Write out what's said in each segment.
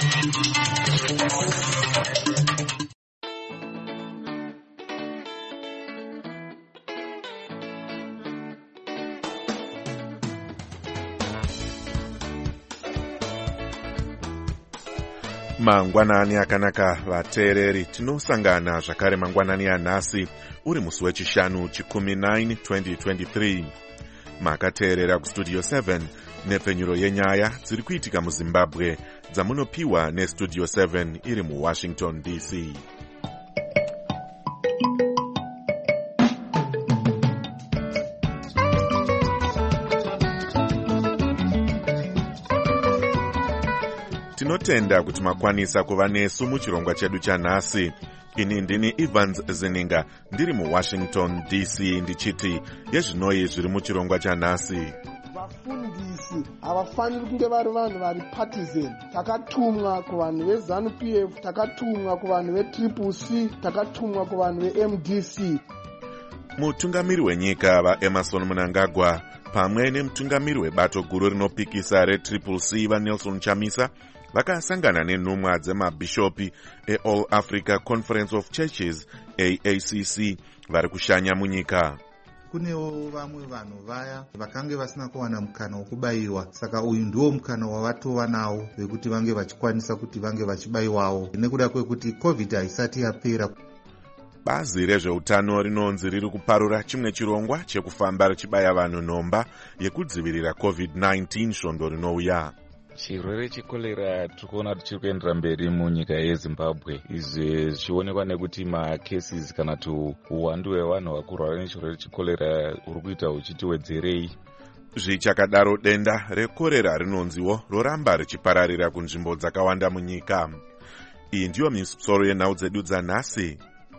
Mangwanani akanaka vateereri, tinosangana zvakare mangwanani anhasi uri musi wechishanu chikumi 9 2023. Makateerera kustudio 7 nepfenyuro yenyaya dziri kuitika muZimbabwe dzamunopiwa nestudio 7 iri muWashington DC. Tinotenda kuti makwanisa kuva nesu muchirongwa chedu chanhasi. Ini ndini Evans Zininga ndiri muWashington DC ndichiti yezvinoi zviri muchirongwa chanhasi. Vafundisi havafaniri kunge vari vanhu vari partisan. Takatumwa kuvanhu veZANU-PF, takatumwa kuvanhu veCCC, takatumwa kuvanhu veMDC. Mutungamiri wenyika vaEmmerson Mnangagwa pamwe nemutungamiri webato guru rinopikisa reCCC vaNelson Chamisa vakasangana nenhumwa dzemabhishopi eAll Africa Conference of Churches AACC vari kushanya munyika. Kunewo vamwe vanhu vaya vakange vasina kuwana mukana wokubayiwa, saka uyu ndiwo mukana wavatova nawo wekuti vange vachikwanisa kuti vange vachibayiwawo nekuda kwekuti COVID haisati yapera. Bazi rezveutano rinonzi riri kuparura chimwe chirongwa chekufamba richibaya vanhu nhomba yekudzivirira COVID-19 svondo rinouya. Chirwere chekorera tirikuona kuti chiri kuendera mberi munyika yeZimbabwe. Izvi zvichionekwa nekuti macases kana kuti uwandu hwevanhu vakurwara nechirwere chekorera uri kuita huchiti wedzerei. Zvichakadaro denda rekorera rinonziwo roramba richipararira kunzvimbo dzakawanda munyika. Iyi ndiyo misoro yenhau dzedu dzanhasi.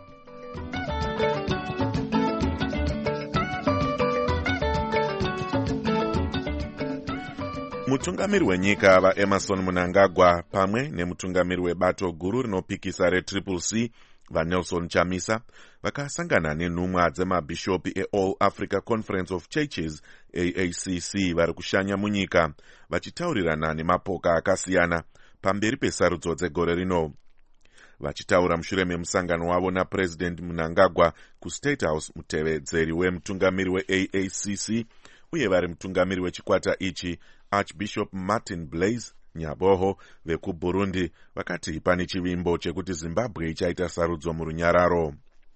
Mutungamiri wenyika vaEmmerson Mnangagwa pamwe nemutungamiri webato guru rinopikisa reCCC vaNelson Chamisa vakasangana nenhumwa dzemabhishopi eAll Africa Conference of Churches AACC vari kushanya munyika vachitaurirana nemapoka akasiyana pamberi pesarudzo dzegore rino. Vachitaura mushure memusangano wavo naPresident Mnangagwa kuState House, mutevedzeri wemutungamiri weAACC uye vari mutungamiri wechikwata ichi Archbishop Martin Blaise Nyaboho vekuBurundi vakati pane chivimbo chekuti Zimbabwe ichaita sarudzo murunyararo.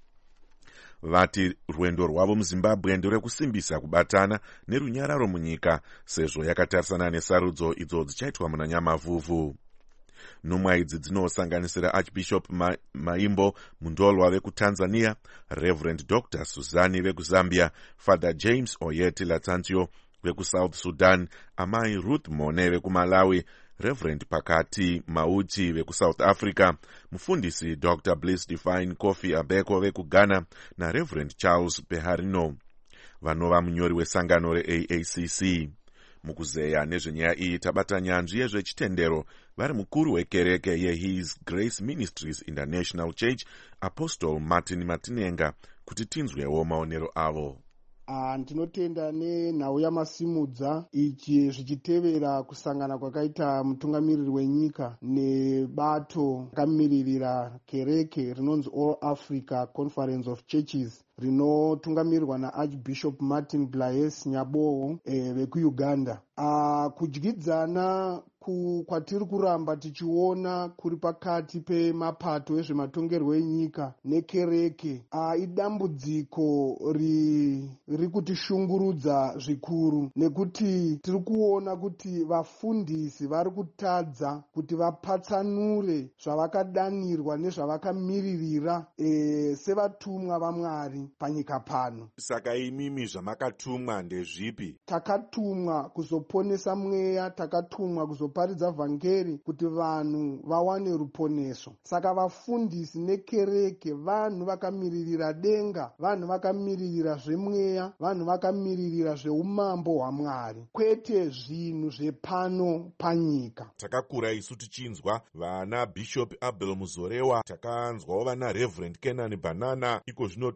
Vati rwendo rwavo muZimbabwe nderekusimbisa kubatana nerunyararo munyika sezvo yakatarisana nesarudzo idzo dzichaitwa muna Nyamavhuvhu. Nhumwa idzi dzinosanganisira Archbishop Maimbo Mundolwa vekuTanzania, Reverend Dr. Suzani vekuZambia, Father James Oyeti Latantio vekuSouth Sudan, Amai Ruth Mone vekuMalawi, Reverend Pakati Mauti vekuSouth Africa, mufundisi Dr. Bliss Define Kofi Abeko vekuGhana na Reverend Charles Beharino vanova munyori wesangano reAACC. Mukuzeya nezvenyaya iyi tabata nyanzvi yezvechitendero vari mukuru wekereke yeHis Grace Ministries International Church Apostle Martin Matinenga kuti tinzwewo maonero avo. Ndinotenda nenhau yamasimudza ichi zvichitevera kusangana kwakaita mutungamiriri wenyika nebato rakamiririra kereke rinonzi All Africa Conference of Churches rinotungamirirwa naArchbishop Martin Blaise Nyaboho vekuUganda. Kudyidzana kwatiri kuramba tichiona kuri pakati pemapato ezvematongerwo enyika nekereke idambudziko riri kutishungurudza zvikuru, nekuti tiri kuona kuti vafundisi vari kutadza kuti vapatsanure zvavakadanirwa nezvavakamiririra sevatumwa vaMwari panyika pano. Saka imimi zvamakatumwa ndezvipi? Takatumwa kuzoponesa mweya, takatumwa kuzoparidza vhangeri kuti vanhu vawane ruponeso. Saka vafundisi nekereke vanhu vakamiririra denga, vanhu vakamiririra zvemweya, vanhu vakamiririra zveumambo hwaMwari, kwete zvinhu zvepano panyika. Takakura isu tichinzwa vana Bishop Abel Muzorewa, takanzwawo vana Reverend Kenan Banana, iko zvinotonzwa kuti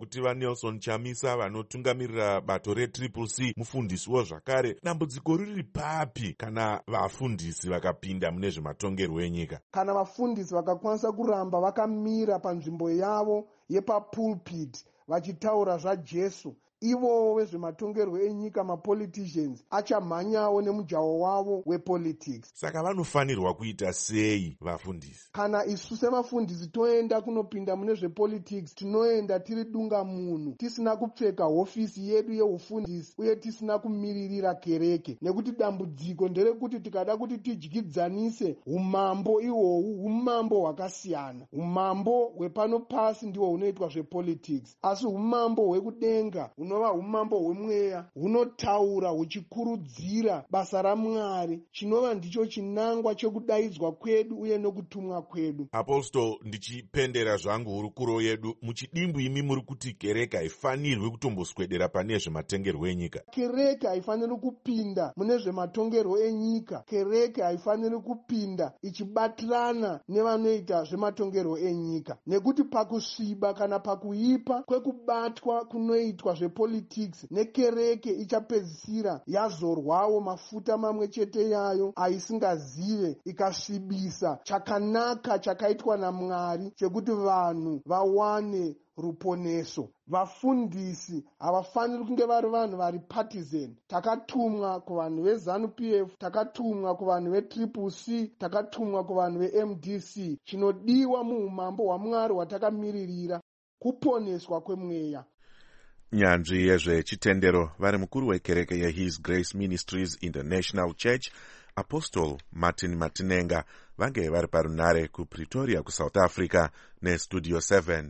kuti vaNelson Chamisa vanotungamirira bato reTCCC mufundisiwo zvakare, dambudziko riri papi kana vafundisi vakapinda mune zvematongerwo enyika? Kana vafundisi vakakwanisa kuramba vakamira panzvimbo yavo yepapulpit vachitaura zvaJesu, ivowo vezvematongerwo enyika, mapoliticians, achamhanyawo nemujaho wavo wepolitics. Saka vanofanirwa kuita sei vafundisi? Kana isu semafundisi toenda kunopinda mune zvepolitics, tinoenda tiri dunga munhu, tisina kupfeka hofisi yedu yeufundisi uye tisina kumiririra kereke, nekuti dambudziko nderekuti tikada kuti tidyidzanise umambo ihwohwu, umambo hwakasiyana. Umambo hwepano pasi ndihwo hunoitwa zvepolitics, asi umambo hwekudenga hunova umambo hwemweya hunotaura huchikurudzira basa raMwari, chinova ndicho chinangwa chekudaidzwa kwedu uye nokutumwa kwedu. Apostol, ndichipendera zvangu hurukuro yedu, muchidimbu imi muri kuti kereke haifanirwi kutomboswedera pane zvematongerwo enyika. Kereke haifaniri kupinda mune zvematongerwo enyika. Kereke haifaniri kupinda ichibatirana nevanoita zvematongerwo enyika, nekuti pakusviba kana pakuipa kwekubatwa kunoitwa zvepolitics nekereke ichapedzisira yazorwawo mafuta mamwe chete yayo aisingazive, ikasvibisa chakanaka chakaitwa naMwari chekuti vanhu vawane ruponeso. Vafundisi havafaniri kunge vari vanhu vari partisan. Takatumwa kuvanhu veZANU-PF, takatumwa kuvanhu veTCCC, takatumwa kuvanhu veMDC. Chinodiwa muumambo hwaMwari hwatakamiririra kuponeswa kwemweya. Nyanzvi yezvechitendero vari mukuru wekereke yeHis Grace Ministries International Church, Apostle Martin Matinenga, vange vari parunare kuPretoria kuSouth Africa neStudio 7.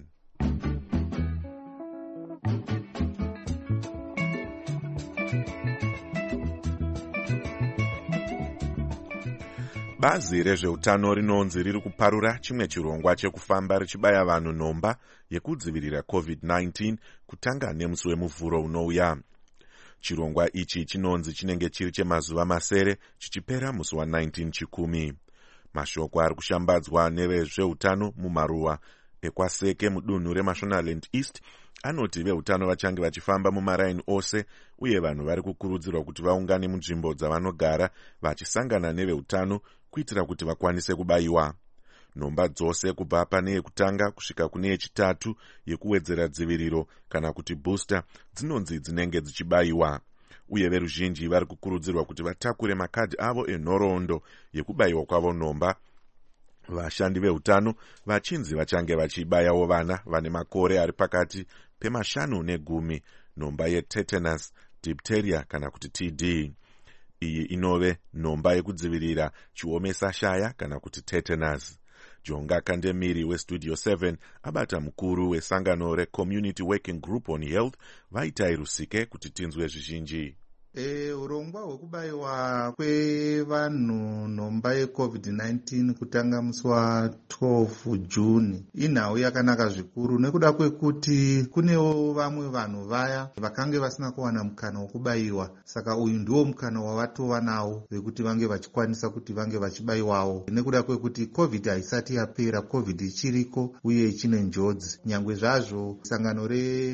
Bazi rezveutano rinonzi riri kuparura chimwe chirongwa chekufamba richibaya vanhu nhomba yekudzivirira COVID-19 kutanga nemusi wemuvhuro unouya. Chirongwa ichi chinonzi chinenge chiri chemazuva masere chichipera musi wa19 chikumi. Mashoko ari kushambadzwa nevezveutano mumaruwa ekwaseke mudunhu reMashonaland East anoti veutano vachange vachifamba mumaraini ose, uye vanhu vari kukurudzirwa kuti vaungane munzvimbo dzavanogara vachisangana neveutano kuitira kuti vakwanise kubayiwa. Nhomba dzose kubva pane yekutanga kusvika kune yechitatu yekuwedzera dziviriro kana kuti booster dzinonzi dzinenge dzichibayiwa, uye veruzhinji vari kukurudzirwa kuti vatakure makadhi avo enhoroondo yekubayiwa kwavo nhomba. Vashandi veutano vachinzi vachange vachibayawo vana vane makore ari pakati pe5 ne10 nhomba yetetanus, diphtheria kana kuti TD. Iyi inove nhomba yekudzivirira chiomesa shaya kana kuti tetanus. Jonga Kandemiri weStudio 7 abata mukuru wesangano reCommunity Working Group on Health vaitai Rusike kuti tinzwe zvizhinji. Urongwa hwekubayiwa kwevanhu nhomba yeCovid-19 kutanga musi wa12 Juni inhau yakanaka zvikuru, nekuda kwekuti kunewo vamwe vanhu vaya vakange vasina kuwana mukana wekubayiwa. Saka uyu ndiwo mukana wavatova nawo wekuti vange vachikwanisa kuti vange vachibayiwawo, nekuda kwekuti COVID haisati yapera, COVID ichiriko uye ichine njodzi. Nyangwe zvazvo sangano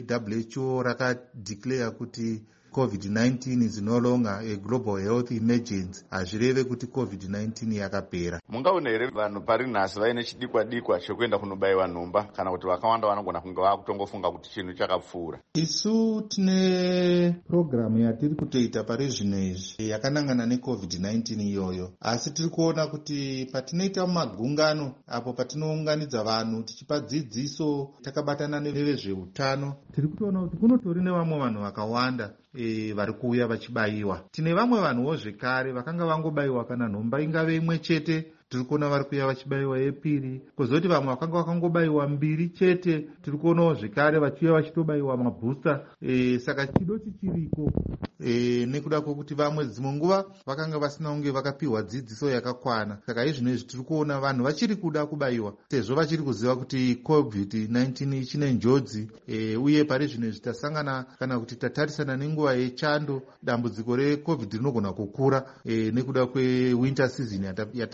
reWHO rakadeclare kuti COVID-19 is no longer a global health emergency, hazvireve kuti COVID-19 yakapera. Mungaona here vanhu pari nhasi vaine chidikwa-dikwa chekuenda kunobayiwa nhomba, kana kuti vakawanda vanogona kunge vakutongofunga kuti chinhu chakapfuura? Isu tine programu yatiri kutoita pari zvino izvi yakanangana neCovid-19 iyoyo, asi tiri kuona kuti patinoita magungano apo patinounganidza vanhu tichipa dzidziso takabatana nevezveutano, tiri kutoona kuti kunotori nevamwe vanhu vakawanda vari kuuya vachibayiwa. Tine vamwe vanhuwo zvekare vakanga vangobayiwa kana nhomba ingave imwe chete, tiri kuona vari kuuya vachibayiwa yepiri. Kozoti vamwe vakanga vakangobayiwa 2 chete, tiri kuonawo zvekare vachiuya vachitobayiwa mabooster. Saka chido chichiriko, nekuda kwokuti vamwe dzimwe nguva vakanga vasina kunge vakapiwa dzidziso yakakwana. Saka izvino izvi tiri kuona vanhu vachiri kuda kubayiwa sezvo vachiri kuziva kuti COVID-19 ichine njodzi, uye pari zvino izvi tasangana kana kuti tatarisana nenguva yechando, dambudziko reCovid rinogona kukura nekuda kwewinter season yatakupinda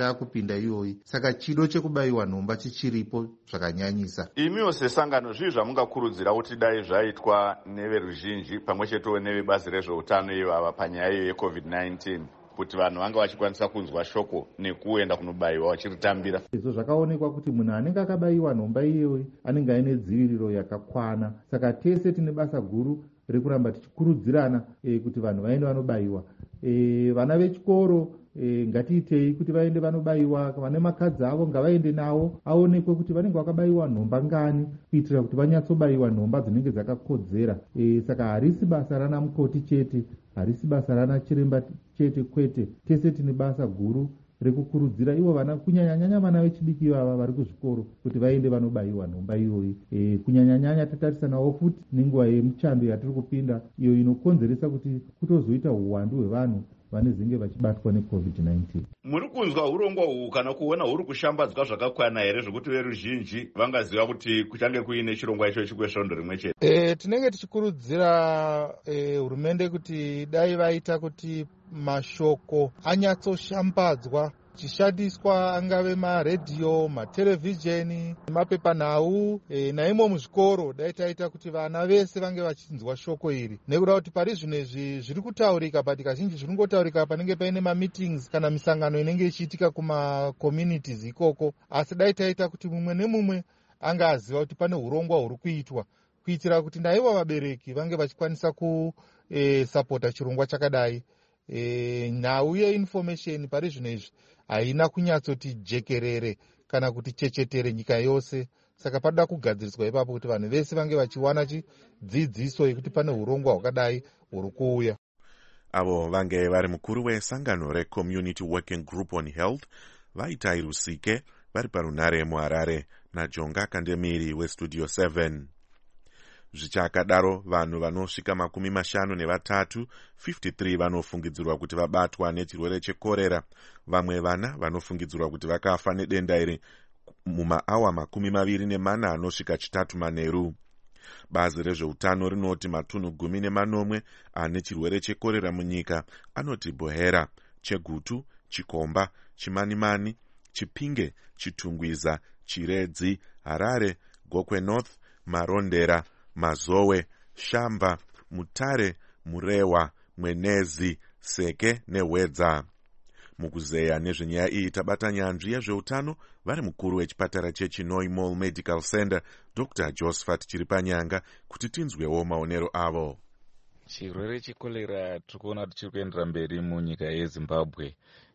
denda iyoyi. Saka chido chekubayiwa nhomba chichiripo zvakanyanyisa. Imiwo sesangano zvii zvamungakurudzira kuti dai zvaitwa neveruzhinji pamwe chetewo nevebazi rezveutano ivava panyaya iyo yeCovid-19 kuti vanhu vanga vachikwanisa kunzwa shoko nekuenda kunobayiwa vachiritambira? Izvo zvakaonekwa kuti munhu anenge akabayiwa nhomba iyoyi anenge aine dziviriro yakakwana. Saka tese tine basa guru rekuramba tichikurudzirana kuti vanhu vaende vanobayiwa. Vana vechikoro ngatiitei kuti vaende vanobayiwa. Vane makadzi avo ngavaende navo aonekwe kuti vanenge vakabayiwa nhomba ngani, kuitira kuti vanyatsobayiwa nhomba dzinenge dzakakodzera. Saka harisi basa rana mukoti chete, harisi basa rana chiremba chete, kwete. Tese tine basa guru rekukurudzira ivo vana, kunyanyanyanya vana vechidiki ivava vari kuzvikoro, kuti vaende vanobayiwa nhomba iyoyi. Kunyanyanyanya tatarisanawo futi nenguva yemuchando yatiri kupinda, iyo inokonzeresa kuti kutozoita uwandu hwevanhu vanezenge vachibatwa neCovid-19. Muri kunzwa urongwa uhu kana kuona huri kushambadzwa zvakakwana here zvokuti veruzhinji vangaziva kuti kuchange kuine chirongwa icho chikwesvondo rimwe chete? Tinenge tichikurudzira hurumende kuti dai vaita kuti mashoko anyatsoshambadzwa, chishandiswa angave maredhiyo, matelevhizheni, mapepanhau, naimo muzvikoro dai taita kuti vana vese vange vachinzwa shoko iri, nekuda kuti pari zvinezvi zviri kutaurika but kazhinji zviri kungotaurika panenge paine mameetings kana misangano inenge ichiitika kumacommunities ikoko. Asi dai taita kuti mumwe nemumwe anga aziva kuti pane urongwa huri kuitwa, kuitira kuti naivo vabereki vange vachikwanisa kusapota chirongwa chakadai. Nhau yeinformation pari zvinezvi haina kunyatsoti jekerere kana kuti chechetere nyika yose. Saka panoda kugadziriswa ipapo kuti vanhu vese vange vachiwana chidzidziso yekuti pane urongwa hwakadai huri kuuya. Avo vange vari mukuru wesangano reCommunity Working Group on Health Vaitai Rusike vari parunhare muHarare naJonga Kandemiri weStudio 7. Zvichakadaro vanhu vanosvika 53 vanofungidzirwa kuti vabatwa nechirwere chekorera. Vamwe vana vanofungidzirwa kuti vakafa nedenda iri mumaawa 24 anosvika 3 manheru. Bazi rezveutano rinoti matunhu 10 ane chirwere chekorera munyika anoti Bohera, Chegutu, Chikomba, Chimanimani, Chipinge, Chitungwiza, Chiredzi, Harare, Gokwe North, Marondera, Mazowe, Shamba, Mutare, Murewa, Mwenezi, Seke neHwedza. Mukuzeya nezvenyaya iyi tabata nyanzvi yezveutano vari mukuru wechipatara cheChinoi Mall Medical Center Dr. Josephat Chiripanyanga kuti tinzwewo maonero avo. Chirwere chekorera tirikuona kuti chiri kuendera mberi munyika yeZimbabwe.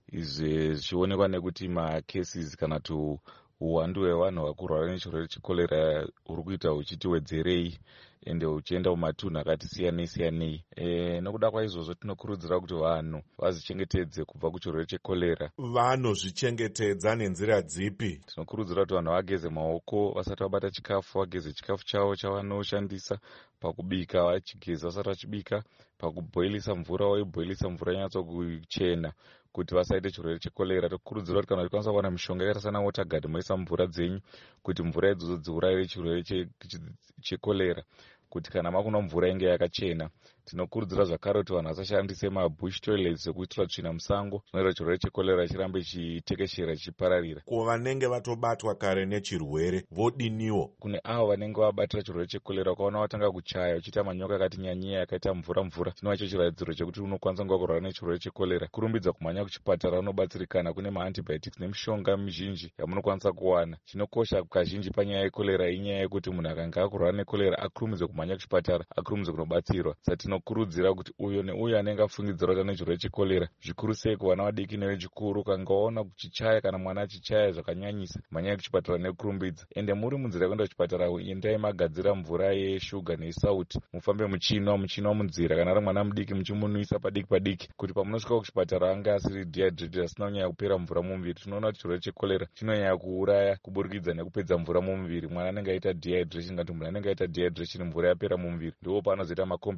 Izvi zvichionekwa nekuti macases kana kuti uwandu hwevanhu vakurwara nechirwere chekorera huri kuita huchiti wedzerei ende huchienda mumatunhu akati siyanei. Nokuda kwaizvozvo tinokurudzira kuti vanhu vazvichengetedze kubva kuchirwere chekorera. Vanozvichengetedza nenzira dzipi? Tinokurudzira kuti vanhu vageze maoko vasati vabata chikafu, vageze chikafu chavo chavanoshandisa pakubika, vachigeza vasati vachibika, pakubhoilisa mvura vaibhoilisa mvura nyatsokuchena kuti vasaite chirwere chekorera. Tinokurudzira kuti kana tikwanisa kuwana mishonga yakaita sana waterguard moisa mvura dzenyu kuti mvura idzodzo dziurayire chirwere chekorera, kuti kana makunwa mvura inge yakachena. Tinokurudzira zvakare kuti vanhu vasashandise mabush toilets ekuitira tsvina musango, zvinoita chirwere chekorera chirambe chitekeshera chipararira. Kuvanenge vatobatwa kare nechirwere vodiniwo? Kune avo vanenge vabatira chirwere chekorera ukaona watanga kuchaya uchiita manyoka akati nyanyia yakaita mvura, chinova icho chiratidzo chekuti unokwanisa kunge wakurwara nechirwere chekorera. Kurumbidza kumhanya kuchipatara unobatsirikana, kune maantibiotics nemishonga mizhinji yamunokwanisa kuwana. Chinokosha kazhinji panyaya yekorera inyaya yekuti munhu akanga akurwara nekorera akurumidze kumhanya kuchipatara, akurumidze kunobatsirwa. Tinokurudzira kuti uyo neuyo anenge afungidzira kuti ane chirwere chekorera, zvikuru sei kuvana vadiki nevechikuru, ukangaona kuchichaya kana mwana achichaya zvakanyanyisa, mhanyai kuchipatara nekurumbidza. Ende muri munzira yekuenda kuchipatara, endai magadzira mvura yeshuga nesauti, mufambe muchinwa munzira. Kana ari mwana mudiki muchimunwisa padiki kuti pamunosvika kuchipatara ange asiri dehydrated, asina kunyanya kupera mvura mumuviri. Tinoona kuti chirwere chekorera chinonyanya kuuraya kuburikidza nekupedza mvura mumuviri. Mwana anenge aita dehydration, kana kuti munhu anenge aita dehydration mvura yapera mumuviri, ndipo paanozoita macomplications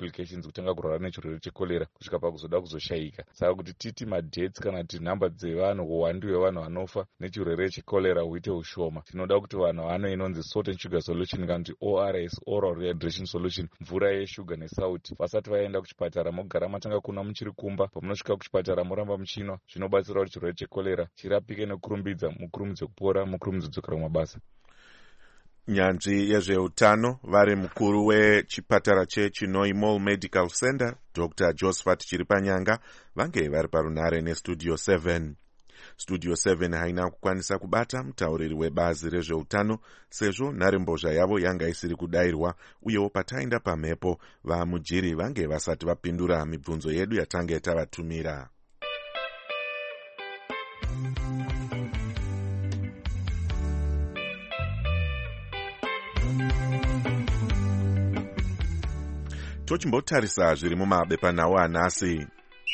vainzi kutanga kurwara nechirwere chekorera kusvika pakuzoda kuzoshayika. Saka kuti titi madhets kana kuti nhamba dzevanhu, uwandu hwevanhu vanofa nechirwere chekorera huite ushoma, tinoda kuti vanhu vano inonzi salt and sugar solution kana kuti ORS, oral rehydration solution, mvura yeshuga nesauti, vasati vaenda kuchipatara mogara matanga kuna muchiri kumba. Pamunosvika kuchipatara moramba muchinwa, zvinobatsira kuti chirwere chekorera chirapike nekurumbidza, mukurumidze kupora, mukurumidze kudzokera kumabasa. Nyanzvi yezveutano vari mukuru wechipatara cheChinoi Mall Medical Center Dr. Josephat Chiripanyanga vange vari parunhare nestudio 7. Studio 7 haina kukwanisa kubata mutauriri webazi rezveutano sezvo nharembozha yavo yanga isiri kudayirwa, uyewo pataenda pamhepo vamujiri vange vasati vapindura mibvunzo yedu yatange tavatumira. Tochimbotarisa zviri mumabepanhau anhasi.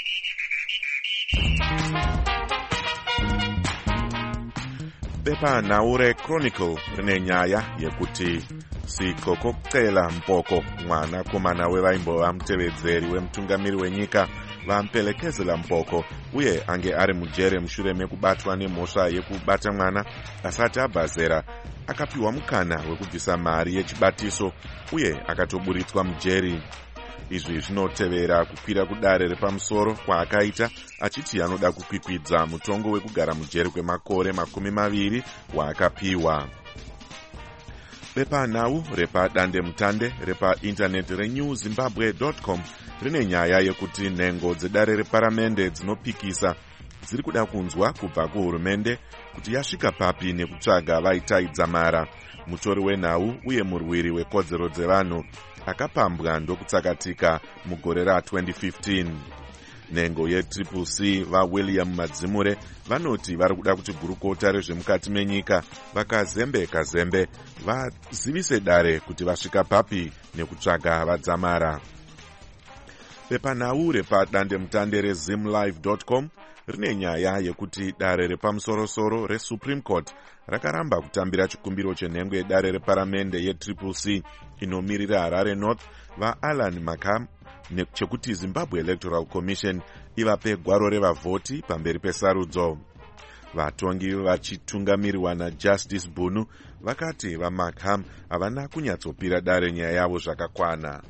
Bepanhau reChronicle rine nyaya yekuti Sikoko Cela Mpoko, mwanakomana wevaimbova mutevedzeri wemutungamiri wenyika vampelekezela Mpoko, uye ange ari mujere mushure mekubatwa nemhosva yekubata mwana asati abva zera, akapiwa mukana wekubvisa mari yechibatiso uye akatoburitswa mujeri. Izvi zvinotevera kukwira kudare repamusoro kwaakaita achiti anoda kukwikwidza mutongo wekugara mujeri kwemakore 20 waakapiwa. Bepanhau repadandemutande repaindaneti renewzimbabwe.com rine nyaya yekuti nhengo dzedare reparamende dzinopikisa dziri kuda kunzwa kubva kuhurumende kuti yasvika papi nekutsvaga vaitaidza mara. Mutori wenhau uye murwiri wekodzero dzevanhu akapambwa ndokutsakatika mugore ra2015. Nhengo yeCCC vaWilliam Madzimure vanoti vari kuda kuti gurukota rezvemukati menyika vakazembe vazivise dare kuti vasvika papi nekutsvaga vadzamara. Bepanhau repadandemutande rezimlive.com rine nyaya yekuti dare repamusorosoro reSupreme Court rakaramba kutambira chikumbiro chenhengwe yedare reparamende yeCCC inomirira Harare North vaAlan Makam chekuti Zimbabwe Electoral Commission ivape gwaro revavhoti pamberi pesarudzo. Vatongi vachitungamirirwa naJustice Bunu vakati vaMakham havana kunyatsopira dare nyaya yavo zvakakwana.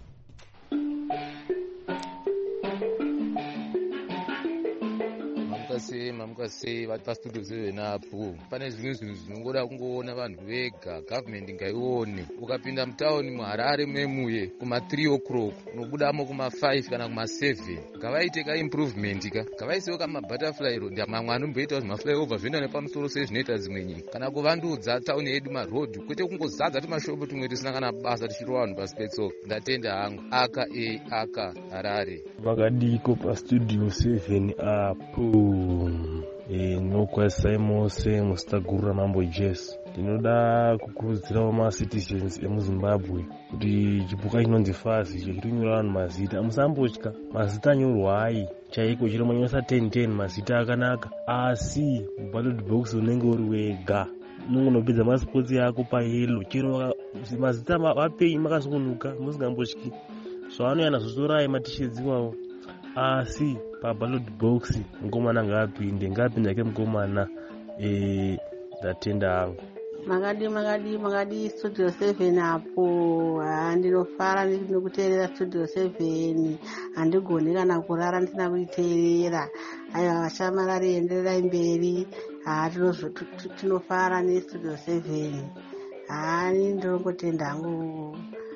Mamukase vari pastudio 7 apo pane zvimwe zvinhu zvinongoda kungoona vanhu vega, gavhmendi ngaione. Ukapinda mutauni muHarare memuye kuma3 o'clock unobudamo kuma5 kana kuma7, ngavaite kaimprovement ngavaisewo kamabutterfly road mamwe anomboitawo zvimaflyover zvinoenda nepamusoro sezvinoita dzimwe nyika, kana kuvandudza tauni yedu marodhi kwete kungozadza timashopu tumwe tisina kana basa tichirova vanhu pasi petsoka. Ndatenda hangu aka Harare vakadiko pastudio 7 apo. Nokwazisai mose musitagurira mambo Jesu. Ndinoda kukurudzirawo macitizens emuZimbabwe kuti chipuka chinonzi fazi chekutinyora vanhu mazita musambotya. Mazita anyorwai chaiko chiromanyosa 10 mazita akanaka, asi ballot box unenge uri wega unongonopedza masipotsi yako payelo chero mazita vapei makasungunuka musingambotyi. Zvavanoyana zotorai matishedzi wavo, asi paballot box mukomana ngapinde ke mukomana. Ndatenda hangu. Makadi studio 7 apo. Ndinofara nekuteerera studio 7, handigoni kana kurara ndisina kuiteerera. Aiwa vashamarari endererai mberi. Tinofara nestudio 7. Ndinongotenda hangu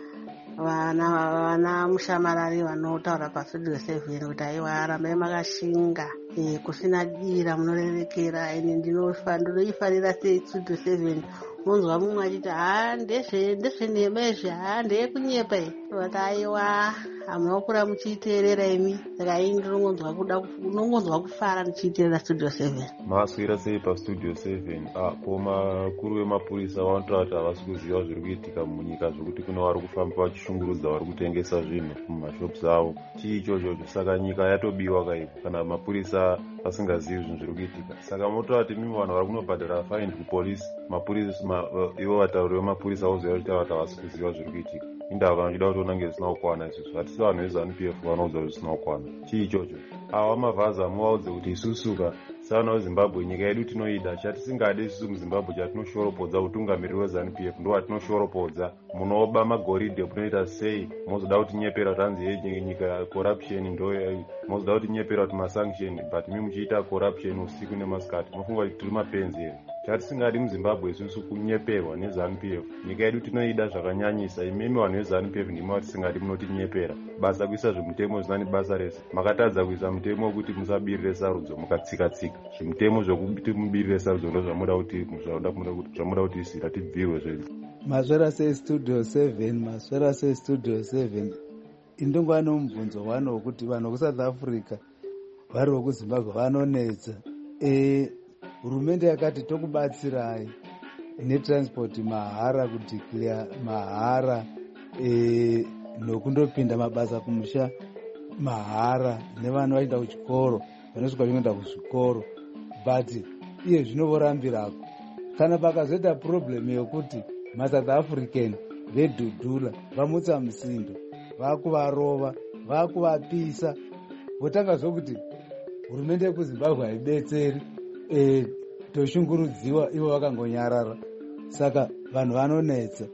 vana mushamarari vanotaura pastudio 7 kuti aiwa arambai makashinga, kusina dira munorerekera. Ine ndinoifarira sestudio 7. Unonzwa mumwe achiti ndezvenhema izvi, ndeyekunyepa vati aiwa hamunokura muchiiteerera imi. Saka ndinongonzwa kufara ndichiiteerera studio 7. Maswera sei pastudio 7? Ko makuru vemapurisa vanotaura kuti havasi kuziva zviri kuitika munyika, zvokuti kuna vari kufamba vachishungurudza vari kutengesa zvinhu mumashops avo. Chii ichocho? Saka nyika yatobiwa kaipo kana mapurisa vasingazivi zvinhu zviri kuitika. Saka motaura kuti mimi vanhu vari kunobhadhara fine kupolisi, mapurisa ivo vatauri vemapurisa voziva kuti havasi kuziva zviri kuitika. indava vachida kutiona ngesina kukwana isusu hatisi vanhu veZANU-PF vanoudza kuti zvisina kukwana chii ichocho. Ava mavhaza muvaudze kuti isusuka savana veZimbabwe nyika yedu tinoida chatisingade isusu muZimbabwe chatinoshorapodza utungamiriri weZANU-PF ndo watinoshoropodza munoba magoridhe munoita sei mozoda kuti nyepera tanzi nyika corruption ndo mozoda kuti nyepera kuti masanction but mi muchiita corruption usiku nemasikati mofunga kuti tiri mapenzi here. Chatisingadi muZimbabwe isusu kunyeperwa neZANU-PF nyika yedu tinoida zvakanyanyisa imimi vanhu veZANU-PF ndimo vatisingadi munotinyepera basa kuisa zvimutemo zvinani basa rese makatadza kuisa mutemo wekuti musabirire sarudzo mukatsika-tsika zvimutemo zvokuti mubirire sarudzo ndo zvamuda kuti isira tibvirwe zvedu. Maswera sei Studio 7 maswera sei Studio 7 indongwa nomubvunzo wano wokuti vanhu kuSouth Africa vari vekuZimbabwe vanonetsa. Hurumende yakati tokubatsirai netransport mahara kudeclare mahara nokundopinda mabasa kumusha mahara nevana vaenda kuchikoro vanosvika vinoenda kuzvikoro but iye zvinovorambirako kana pakazoita problem yokuti maSouth African vedhudhula vamutsa musindo vakuvarova vakuvapisa votanga zvokuti hurumende yekuZimbabwe haibetseri toshungurudziwa ivo vakangonyarara saka vanhu vanonetsa.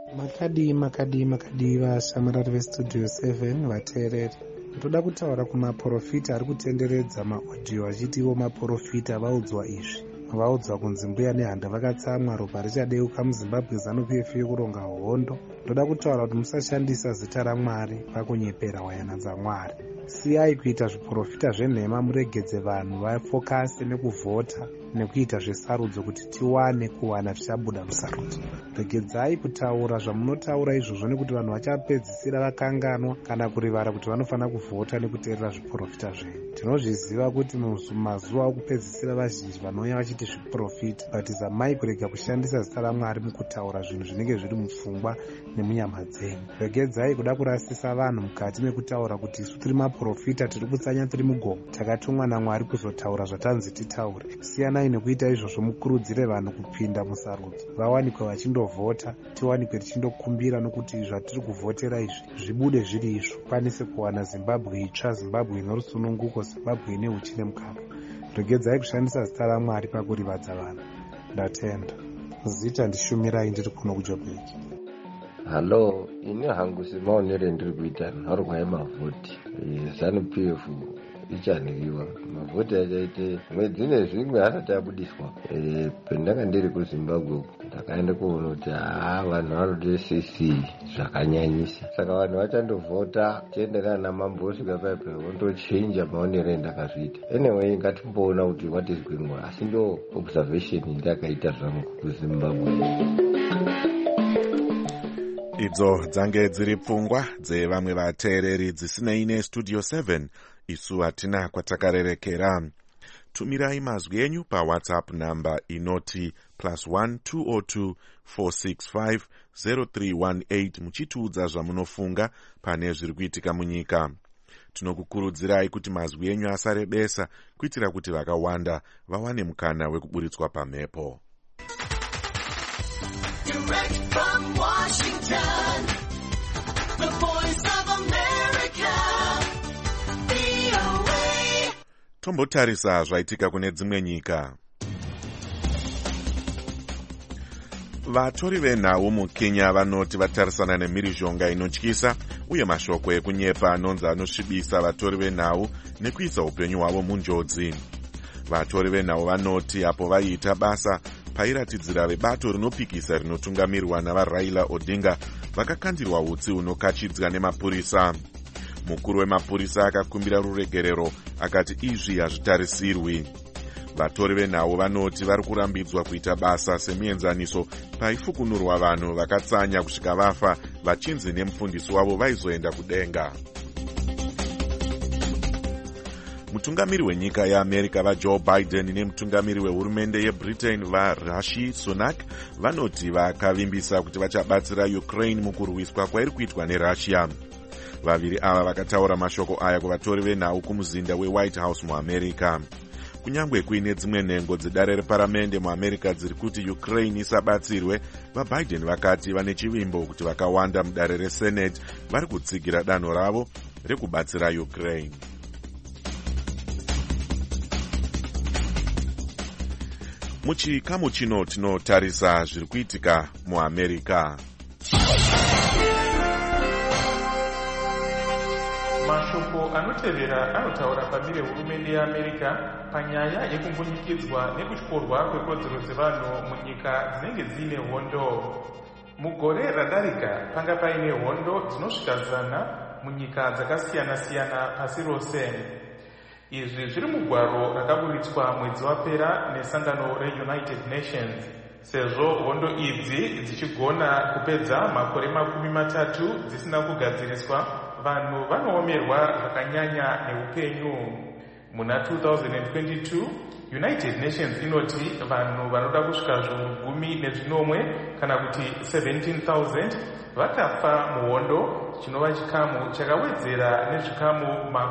makadi vashamarari veStudio 7 vateereri toda kutaura kumaprofita ari kutenderedza maaudio achiti ivo maprofita vaudzwa izvi vaudzwa kunzi mbuya nehanda vakatsamwa ropa richadeuka muZimbabwe ZANU-PF yokuronga hondo. Ndoda kutaura kuti musashandisa zita raMwari pakunyepera wayananza Mwari. Siyai kuita zviprofita zvenhema muregedze vanhu vafokase nekuvhota nekuita zvesarudzo kuti tiwane kuwana zvichabuda musarudzo. Regedzai kutaura zvamunotaura izvozvo nekuti vanhu vachapedzisira vakanganwa kana kurivara kuti vanofanira kuvhota nekuteerera zviprofita zvenyu. Tinozviziva kuti mumazuva okupedzisira vazhinji vanouya vachiti zviprofita but zamai kurega kushandisa zita raMwari mukutaura zvinhu zvinenge zviri mupfungwa nemunyama dzenyu. Regedzai kuda kurasisa vanhu mukati mekutaura kuti isu tiri maprofita tiri kutsanya tiri mugomo takatumwa naMwari kuzotaura zvatanzi titaure. Siyanai nekuita izvozvo mukurudzire vanhu kupinda musarudzo vawanikwe vachindovhota tiwanikwe tichindokumbira nokuti zvatiri kuvhotera izvi zvibude zviri izvo kwanise kuwana Zimbabwe itsva Zimbabwe ino rusununguko Zimbabwe ine uchi nemukaka. Regedzai kushandisa zita raMwari pakurivadza vanhu. Ndatenda zita ndishumirai ndiri kuno kuJoburg. Halo, ini hangu simaonere ndiri kuita nharwa yemavhoti ZANU-PF ichanhiriwa mavhoti achaite mwedzi nezvimwe asati abudiswa. Pendanga ndiri kuZimbabwe ndakaenda kuona kuti vanhu vanoti zvakanyanyisa saka vanhu vachandovhota tienderana namambo osvika paipa vondochinja maonero endakazviita. Anyway ngatimboona kuti what is going on asi ndo observation ndakaita zvangu kuZimbabwe. Idzo dzange dziri pfungwa dzevamwe vateereri dzisinei neStudio 7 isu hatina kwatakarerekera. Tumirai mazwi enyu paWhatsApp namba inoti +1 202 465 0318 muchitiudza zvamunofunga pane zviri kuitika munyika. Tinokukurudzirai kuti mazwi enyu asarebesa kuitira kuti vakawanda vawane mukana wekuburitswa pamhepo. Direct from Washington, the Voice of America, VOA. Tombotarisa zvaitika kune dzimwe nyika. Vatori venhau muKenya vanoti vatarisana nemhirizhonga inotyisa uye mashoko ekunyepa anonzi anosvibisa vatori venhau nekuisa upenyu hwavo munjodzi. Vatori venhau vanoti apo vaiita basa pairatidzira vebato rinopikisa rinotungamirwa navaRaila Odinga vakakandirwa utsi hunokachidzwa nemapurisa. Mukuru wemapurisa akakumbira ruregerero akati izvi hazvitarisirwi. Vatori venhau vanoti vari kurambidzwa kuita basa semienzaniso paifukunurwa vanhu vakatsanya kusvika vafa vachinzi nemufundisi wavo vaizoenda kudenga. Mutungamiri wenyika yeAmerica vaJoe Biden nemutungamiri wehurumende yeBritain vaRishi Sunak vanoti vakavimbisa kuti vachabatsira Ukraine mukurwiswa kwairi kuitwa neRussia. Vaviri ava vakataura mashoko aya kuvatori venhau kumuzinda weWhite House muAmerica. Kunyangwe kuine dzimwe nhengo dzedare reparamende muamerica dziri kuti Ukraine isabatsirwe, vaBiden vakati vane chivimbo kuti vakawanda mudare resenate vari kutsigira danho ravo rekubatsira Ukraine. Muchikamu chino tinotarisa zviri kuitika muamerica. Mashoko anotevera anotaura pamire hurumende yeAmerica panyaya yekumbunyikidzwa nekutyorwa kwekodzero dzevanhu munyika dzinenge dziine hondo. Mugore radarika panga paine hondo dzinosvika 100 munyika dzakasiyana-siyana pasi rose. Izvi zviri mugwaro rakaburitswa mwedzi wapera nesangano reUnited Nations. Sezvo hondo idzi dzichigona kupedza makore 30 dzisina kugadziriswa, vanhu vanoomerwa zvakanyanya neupenyu. Muna 2022, United Nations inoti vanhu vanoda kusvika zviuru 10 kana kuti 17,000 vakafa muhondo, chinova chikamu chakawedzera nezvikamu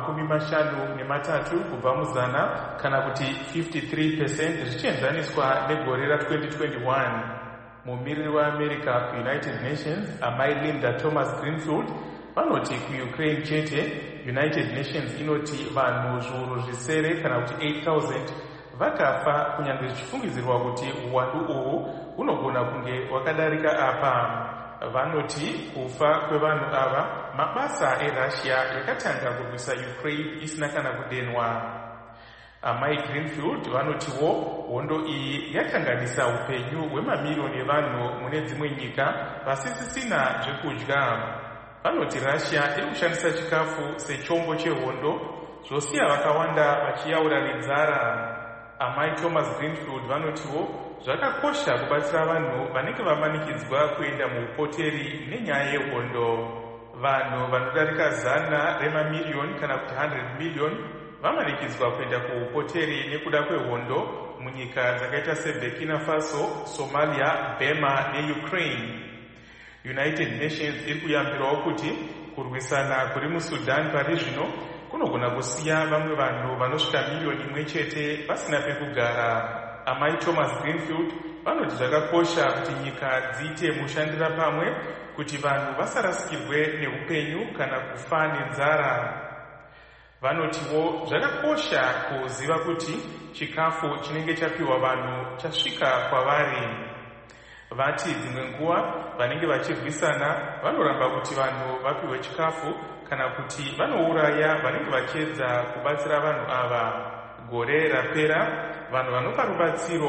53 kubva muzana kana kuti 53% zvichienzaniswa negore ra2021. Mumiriri weAmerica kuUnited Nations, amai Linda Thomas Greenfield, vanoti kuUkraine chete United Nations inoti vanhu zviuru zvisere kana kuti 8,000 vakafa, kunyange zvichifungidzirwa kuti uwandu uhu unogona kunge wakadarika apa. Vanoti kufa kwevanhu ava mabasa eRussia yakatanga kurwisa Ukraine isina kana kudenwa. Amai Greenfield vanotiwo hondo iyi yakanganisa upenyu hwemamiliyoni evanhu mune dzimwe nyika vasisina zvekudya. Vanoti Russia iri kushandisa chikafu sechombo chehondo, zvosiya vakawanda vachiyaura nenzara. Amai Thomas Greenfield vanotiwo zvakakosha kubatsira vanhu vanenge vamanikidzwa kuenda muupoteri nenyaya yehondo. Vanhu vanodarika 100 remamiliyoni kana kuti 100 miliyoni vamanikidzwa kuenda kuupoteri nekuda kwehondo munyika dzakaita seBurkina Faso, Somalia, Burma neUkraine. United Nations iri kuyambirawo kuti kurwisana kuri muSudan pari zvino kunogona kusiya vamwe vanhu vanosvika 1,000,000 chete vasina pekugara. Amai Thomas Greenfield vanoti zvakakosha kuti nyika dziite mushandira pamwe kuti vanhu vasarasikirwe neupenyu kana kufa nenzara. Vanotiwo zvakakosha kuziva kuti chikafu chinenge chapiwa vanhu chasvika kwavari. Vati dzimwe nguva vanenge vachirwisana vanoramba kuti vanhu vapiwe chikafu kana kuti vanouraya vanenge vachiedza kubatsira vanhu ava. Gore rapera vanhu vanopa rubatsiro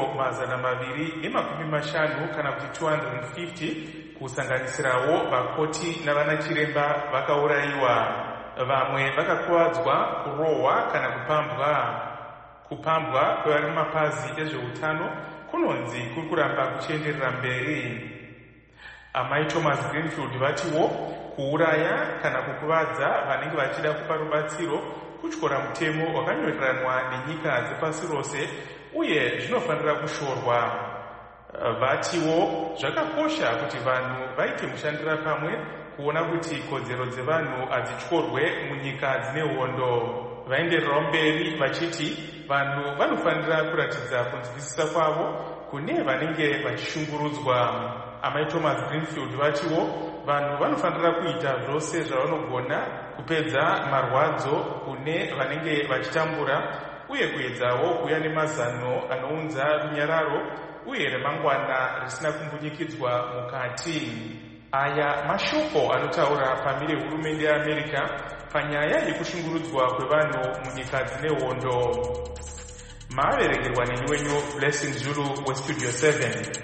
250 kana kuti 250 kusanganisirawo vakoti navanachiremba vakaurayiwa. Vamwe vakakuvadzwa, kurohwa kana kupambwa. Kupambwa kwevari mumapazi ezveutano kunonzi kuri kuramba kuchienderera mberi. Amai Thomas Greenfield vatiwo kuuraya kana kukuvadza vanenge vachida kupa rubatsiro kutyora mutemo wakanyoreranwa nenyika dzepasi rose uye zvinofanira kushorwa. Vatiwo zvakakosha kuti vanhu vaite mushandira pamwe kuona kuti kodzero dzevanhu hadzityorwe munyika dzine hondo. Vaendererawo mberi vachiti vanhu vanofanira kuratidza kunzwisisa kwavo kune vanenge vachishungurudzwa. Amai Thomas Greenfield vatiwo vanhu vanofanira kuita zvose zvavanogona kupedza marwadzo kune vanenge vachitambura uye kuedzawo kuuya nemazano anounza runyararo uye remangwana risina kumbunyikidzwa mukati. Aya mashoko anotaura pamire hurumende yeAmerica panyaya yekushungurudzwa kwevanhu munyika dzine hondo. Maaverengerwa neni wenyu Blessing Zulu weStudio 7.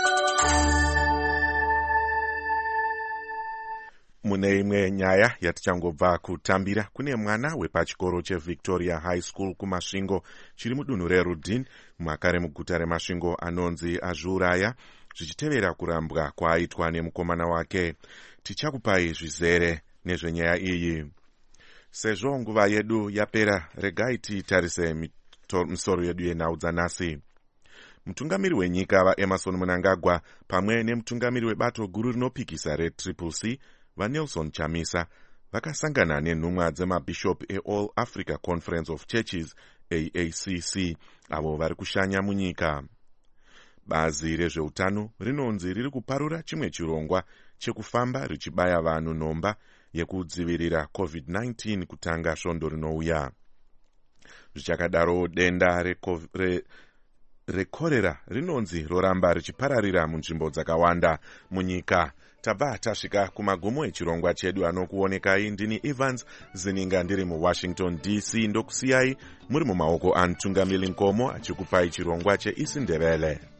Mune imwe nyaya yatichangobva kutambira, kune mwana wepachikoro cheVictoria High School kumasvingo chiri mudunhu reRudin mumakare muguta remasvingo anonzi azviuraya zvichitevera kurambwa kwaaitwa nemukomana wake. Tichakupai zvizere nezvenyaya iyi. Sezvo nguva yedu yapera, regai titarise misoro yedu yenhau dzanhasi. Mutungamiri wenyika vaEmmerson Mnangagwa pamwe nemutungamiri webato guru rinopikisa reTCCC vaNelson Chamisa vakasangana nenhumwa dzemabhishop eAll Africa Conference of Churches AACC avo vari kushanya munyika. Bazi rezveutano rinonzi riri kuparura chimwe chirongwa chekufamba richibaya vanhu nhomba yekudzivirira COVID-19 kutanga svondo rinouya. Zvichakadaro, denda rekorera rinonzi roramba richipararira munzvimbo dzakawanda munyika. Tabva tasvika kumagumo echirongwa chedu. Anokuonekai ndini Evans Zininga ndiri muWashington DC, ndokusiyai muri mumaoko amutungamiri Nkomo achikupai chirongwa cheIsiNdebele.